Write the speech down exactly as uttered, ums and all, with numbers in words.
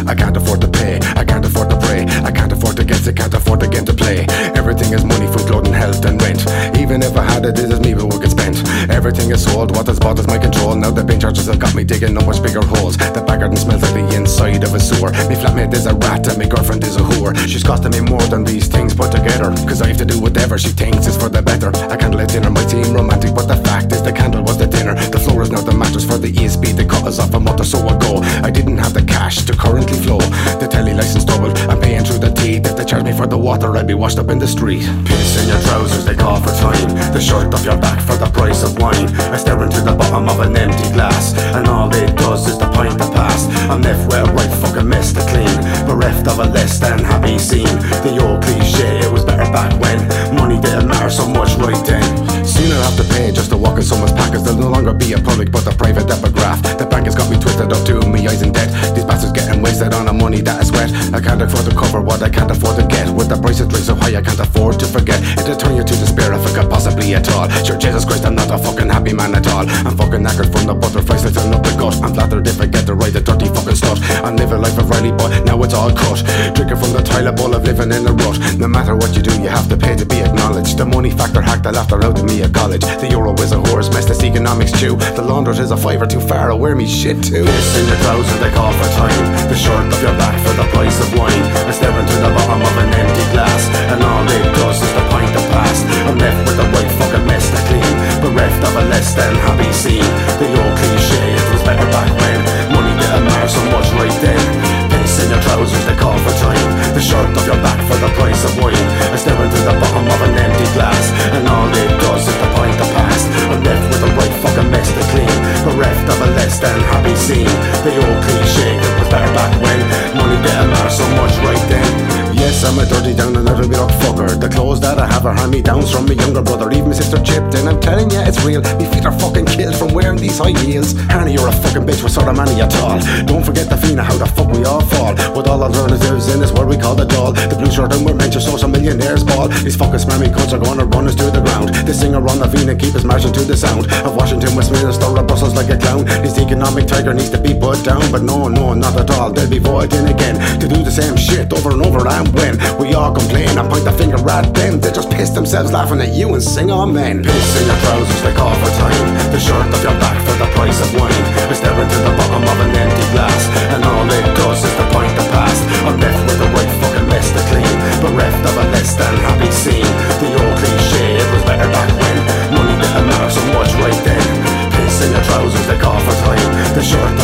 I can't afford to pay, I can't afford to pray, I can't afford to get sick, can't afford to get to play. Everything is money, food, clothing, health and rent. Even if I had it, it is me who would get spent. Everything is sold, what is bought is my control. Now the bin charges have got me digging no much bigger holes. The back garden smells like the inside of a sewer. Me flatmate is a rat and my girlfriend is a whore. She's costing me more than these things put together, cause I have to do whatever she thinks is for the better. I can't let dinner might seem romantic, but the fact is the candle was the dinner. The floor is now the mattress for the E S P. They cut us off a month or so ago. I didn't have the cash to currently flow. The telly license doubled, I'm paying through the teeth. If they charge me for the water, I'd be washed up in the street. Piss in your trousers, they call for time. The shirt off your back for the price of wine. I stare into the bottom of an empty glass, and all it does is the pint that passed. I'm left with a right fucking mess to clean, bereft of a less than happy scene. The old cliche, it was better back when money didn't matter so much right then. Soon I'll have to pay just to walk in someone's package. There'll no longer be a public but a private epigraph. The bank has got me twisted up to me eyes in debt. These bastards getting wasted on the money that is wet. I can't afford to cover what I can't afford to get. With the price of drinks so high I can't afford to forget. It'll turn you to despair if I could possibly at all. Sure, Jesus Christ, I'm not a fucking happy man at all. I'm fucking knackered from the butterflies slipping up the gut. I'm flattered if I get to ride the dirty fucking slut. I live a life of Riley, but now it's all cut. Drinking from the toilet bowl of living in a rut. No matter what you do, you have to pay to be acknowledged. The money factor hacked the laughter out of me at college. The euro is a horse, mess this economics chew. The laundrette is a fiver too far, I'll wear me shit too. Piss in your trousers, they call for time. The shirt off your back for the price of wine. I stare into the bottom of an empty glass, and all it does is the pint that passed. I'm left with a white fucking mess to clean, bereft of a less than happy scene. The old cliche, it was better back when money didn't matter so much right then. Piss in your trousers, they call for time. The shirt off your back for the price of wine. I stare into the bottom of an empty glass, and all it does is the pint that passed. I'm left with a right fucking mess to clean, bereft of a less than happy scene. The old cliche, it was better back when money didn't matter so much right then. Yes, I'm a dirty down and little bit of fucker. The clothes that I have are hand-me-downs from my younger brother. Even my sister chipped in, I'm telling ya, it's real. Me feet are fucking killed from wearing these high heels. Hanny, you're a fucking bitch with sort of money at all. Don't forget the Fina, how the fuck we all fall. With all alternatives in this world we call the doll. The blue shirt and we're meant to show some millionaires ball. These fucking spammy cunts are gonna run us to the ground. The singer on the Fina keep us marching to the sound of Washington, Westminster, or Brussels like a clown. This economic tiger needs to be put down, but no, no, not at all. They'll be voting again to do the same shit over and over. And when we all complain and point the finger at them, they just piss themselves laughing at you and sing amen. Piss in your trousers, they call for time. The shirt off your back for the price of wine. I stare into the bottom of an empty glass, and all it does is the pint that passed. I'm left with a right fucking mess to clean, bereft of a less than happy scene. The old cliche, it was better back when money didn't matter so much right then. Piss in your trousers, they call for time. The shirt